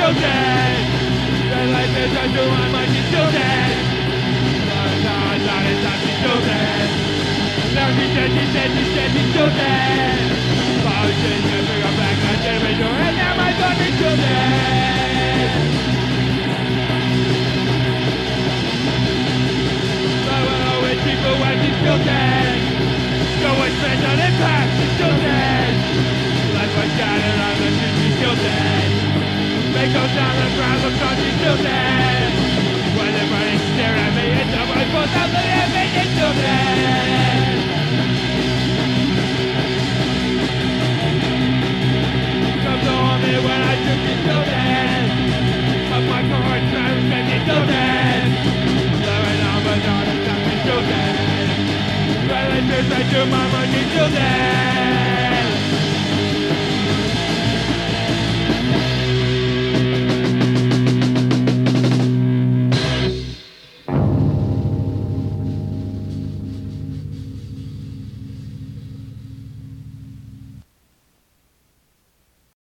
children. The life is up to my money children. Not it's up to children. Now she said children. Politicians can bring her back on television and now my fucking children. I will always people want these children. Go and spend on impact the children. Life was scattered on the these children. They go down the ground of these children. When everybody stare at me, it's all my fault I'm the living children. Come to me when I took these children. Of my car trying to spend these children. Living on the dark of these children. Relatives I do my money children.